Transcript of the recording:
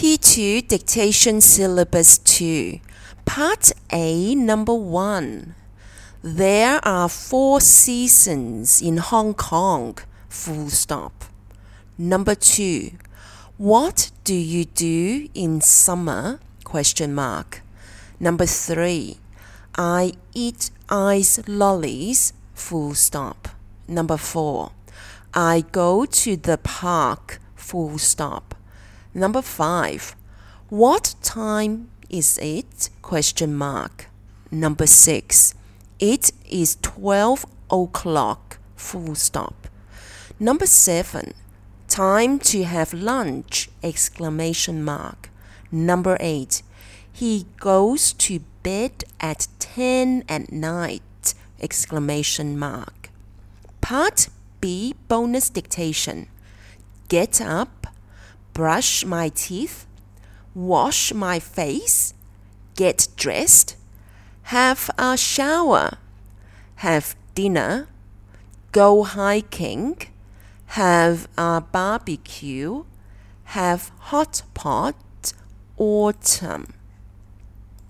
P2 Dictation Syllabus 2 Part A Number 1 There are 4 seasons in Hong Kong, full stop. Number 2 What do you do in summer? Question mark. Number 3 I eat ice lollies, full stop. Number 4 I go to the park, full stop. Number 5 What time is it? Question mark. Number 6 It is 12 o'clock, full stop. Number 7 Time to have lunch, exclamation mark. Number 8 He goes to bed at 10 at night, exclamation mark. Part B Bonus Dictation. Get up, brush my teeth, wash my face, get dressed, have a shower, have dinner, go hiking, have a barbecue, have hot pot, autumn.